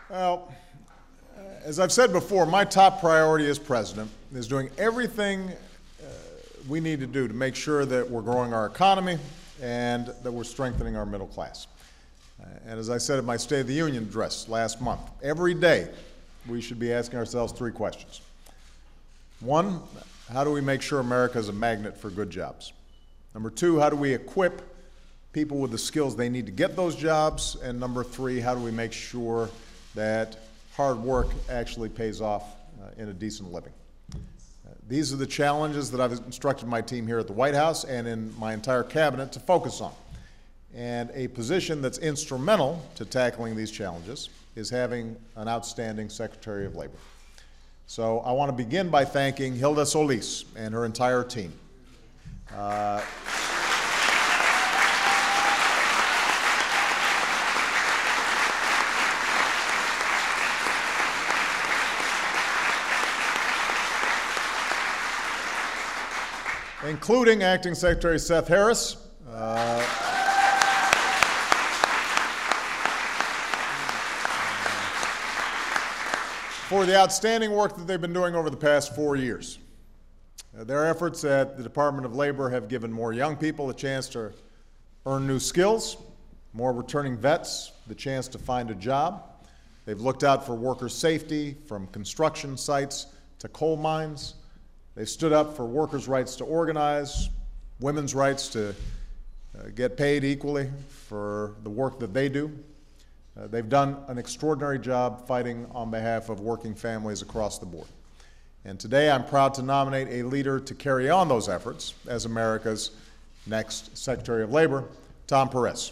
Well, as I've said before, my top priority as president is doing everything we need to do to make sure that we're growing our economy and that we're strengthening our middle class. And as I said at my State of the Union address last month, every day we should be asking ourselves three questions. One, how do we make sure America is a magnet for good jobs? Number two, how do we equip people with the skills they need to get those jobs? And number three, how do we make sure that hard work actually pays off in a decent living? These are the challenges that I've instructed my team here at the White House and in my entire cabinet to focus on. And a position that's instrumental to tackling these challenges is having an outstanding Secretary of Labor. So I want to begin by thanking Hilda Solis and her entire team. Including Acting Secretary Seth Harris, for the outstanding work that they've been doing over the past 4 years. Their efforts at the Department of Labor have given more young people a chance to earn new skills, more returning vets the chance to find a job. They've looked out for workers' safety from construction sites to coal mines. They've stood up for workers' rights to organize, women's rights to get paid equally for the work that they do. They've done an extraordinary job fighting on behalf of working families across the board. And today I'm proud to nominate a leader to carry on those efforts as America's next Secretary of Labor, Tom Perez.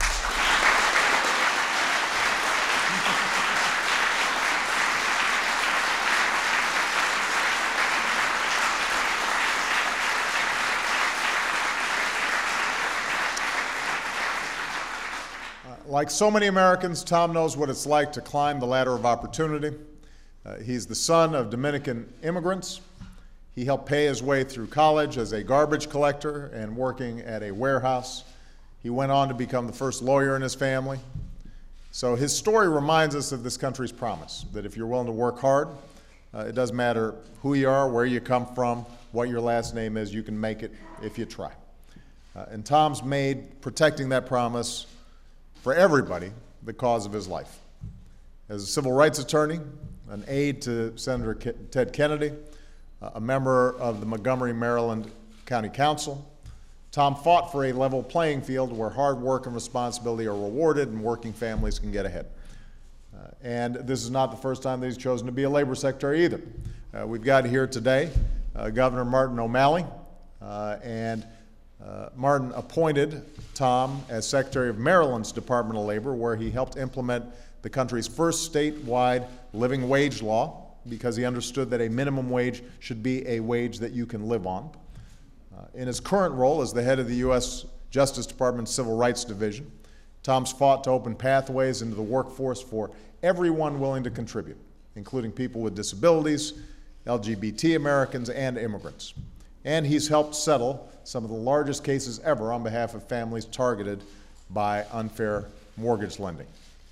Like so many Americans, Tom knows what it's like to climb the ladder of opportunity. He's the son of Dominican immigrants. He helped pay his way through college as a garbage collector and working at a warehouse. He went on to become the first lawyer in his family. So his story reminds us of this country's promise, that if you're willing to work hard, it doesn't matter who you are, where you come from, what your last name is, you can make it if you try. And Tom's made protecting that promise for everybody the cause of his life. As a civil rights attorney, an aide to Senator Ted Kennedy, a member of the Montgomery, Maryland County Council, Tom fought for a level playing field where hard work and responsibility are rewarded and working families can get ahead. And this is not the first time that he's chosen to be a labor secretary either. We've got here today Governor Martin O'Malley, and Martin appointed Tom as Secretary of Maryland's Department of Labor, where he helped implement the country's first statewide living wage law because he understood that a minimum wage should be a wage that you can live on. In his current role as the head of the U.S. Justice Department's Civil Rights Division, Tom's fought to open pathways into the workforce for everyone willing to contribute, including people with disabilities, LGBT Americans, and immigrants. And he's helped settle some of the largest cases ever on behalf of families targeted by unfair mortgage lending.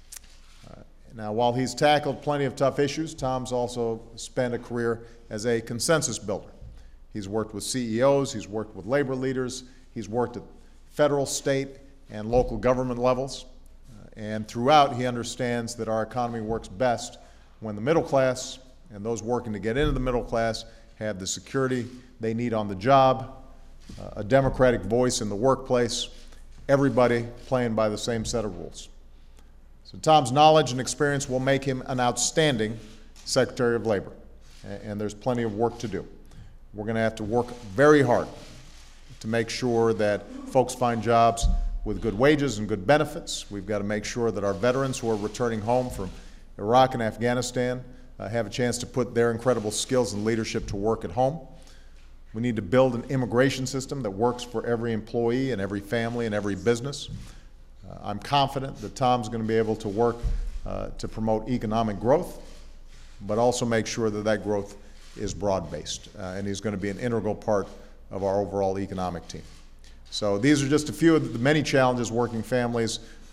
Now, while he's tackled plenty of tough issues, Tom's also spent a career as a consensus builder. He's worked with CEOs, he's worked with labor leaders, he's worked at federal, state, and local government levels. And throughout, he understands that our economy works best when the middle class and those working to get into the middle class have the security they need on the job, a democratic voice in the workplace, everybody playing by the same set of rules. So Tom's knowledge and experience will make him an outstanding Secretary of Labor, and there's plenty of work to do. We're going to have to work very hard to make sure that folks find jobs with good wages and good benefits. We've got to make sure that our veterans who are returning home from Iraq and Afghanistan have a chance to put their incredible skills and leadership to work at home. We need to build an immigration system that works for every employee and every family and every business. I'm confident that Tom's going to be able to work to promote economic growth, but also make sure that that growth is broad-based, and he's going to be an integral part of our overall economic team. So these are just a few of the many challenges working families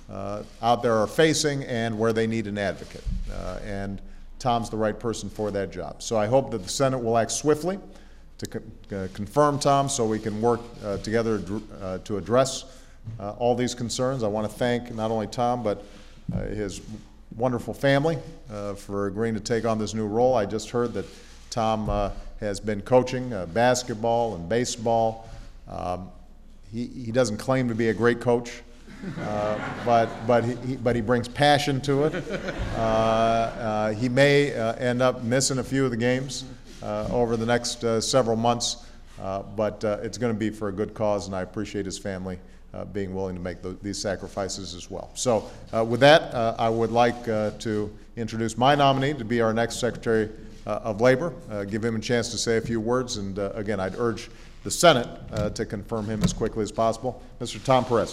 out there are facing and where they need an advocate. And Tom's the right person for that job. So I hope that the Senate will act swiftly to confirm Tom so we can work together to address all these concerns. I want to thank not only Tom, but his wonderful family for agreeing to take on this new role. I just heard that Tom has been coaching basketball and baseball. He doesn't claim to be a great coach, but he brings passion to it. He may end up missing a few of the games over the next several months, but it's going to be for a good cause, and I appreciate his family being willing to make these sacrifices as well. So with that, I would like to introduce my nominee to be our next Secretary of Labor, give him a chance to say a few words, and again, I'd urge the Senate to confirm him as quickly as possible. Mr. Tom Perez.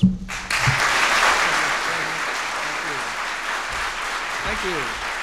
Thank you.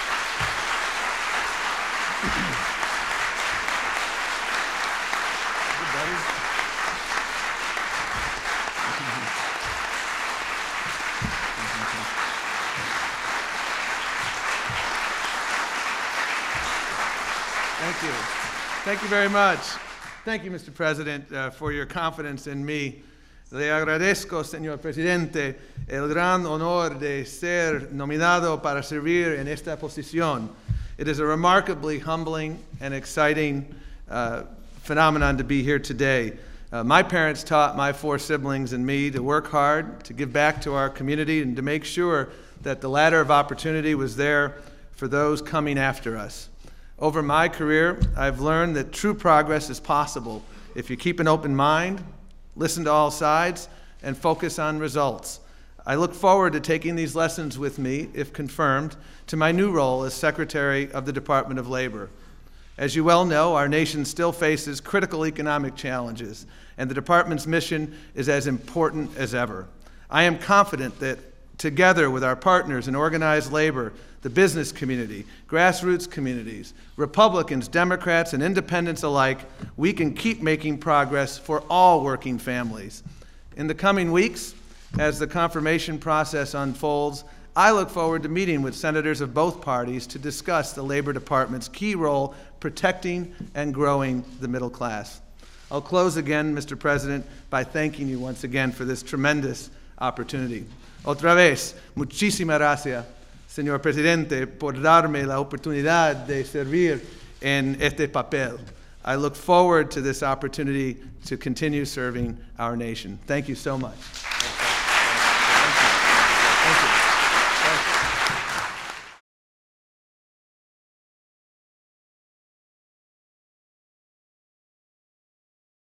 Thank you. Thank you very much. Thank you, Mr. President, for your confidence in me. Le agradezco, señor presidente, el gran honor de ser nominado para servir en esta posición. It is a remarkably humbling and exciting phenomenon to be here today. My parents taught my 4 siblings and me to work hard, to give back to our community, and to make sure that the ladder of opportunity was there for those coming after us. Over my career, I've learned that true progress is possible if you keep an open mind, listen to all sides, and focus on results. I look forward to taking these lessons with me, if confirmed, to my new role as Secretary of the Department of Labor. As you well know, our nation still faces critical economic challenges, and the department's mission is as important as ever. I am confident that together with our partners in organized labor, the business community, grassroots communities, Republicans, Democrats, and independents alike, we can keep making progress for all working families. In the coming weeks, as the confirmation process unfolds, I look forward to meeting with senators of both parties to discuss the Labor Department's key role protecting and growing the middle class. I'll close again, Mr. President, by thanking you once again for this tremendous opportunity. Otra vez, muchísimas gracias, señor presidente, por darme la oportunidad de servir en este papel. I look forward to this opportunity to continue serving our nation. Thank you so much.